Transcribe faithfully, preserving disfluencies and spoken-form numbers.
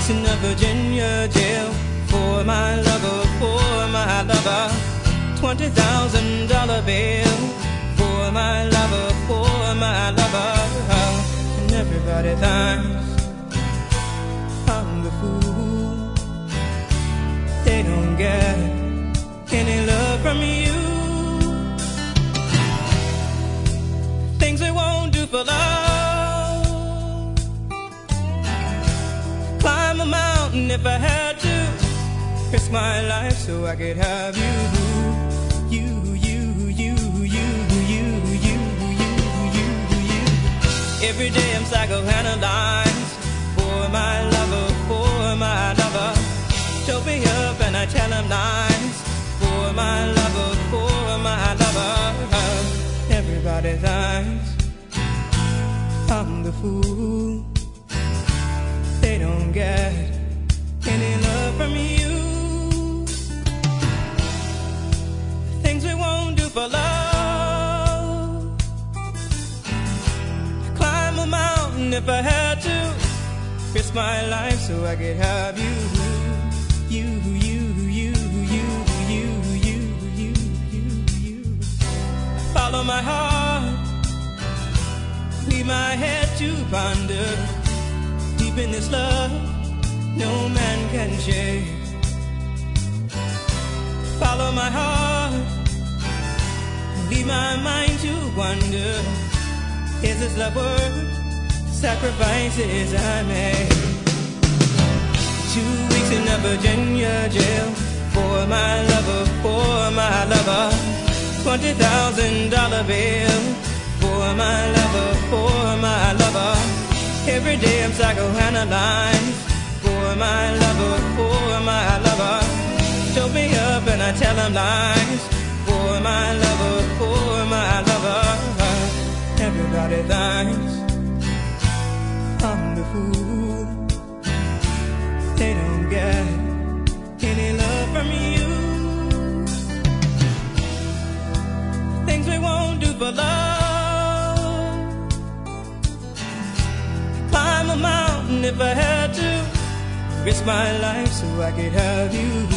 weeks in a Virginia jail for my lover, for my lover. Twenty thousand dollar bill for my lover, for my lover. And everybody thinks I'm the fool. They don't get any love from you. Things they won't do for love. Climb a mountain if I had to. Risk my life so I could have you. You, you, you, you, you, you, you, you, you. Every day I'm psychoanalyzed for my lover, for my lover. Choke me up and I tell him lies for my lover, for my lover. Everybody thinks I'm the fool. They don't get any love from you. Things we won't do for love. Climb a mountain if I had to. Risk my life so I could have you. You, you, you, you, you, you, you, you, you. Follow my heart. Leave my head to ponder. Deep in this love, no man can shake. Follow my heart. Leave my mind to wonder. Is this love worth sacrifices I made? Two weeks in a Virginia jail for my lover, for my lover. Twenty thousand dollar bill for my lover, for my lover. Every day I'm psychoanalyzed for my lover, for my lover. Choke me up and I tell him lies for my lover, for my lover. Everybody thinks I'm the fool. They don't get any love from you. Things we won't do for love. Climb a mountain if I had to. Risk my life so I could have you.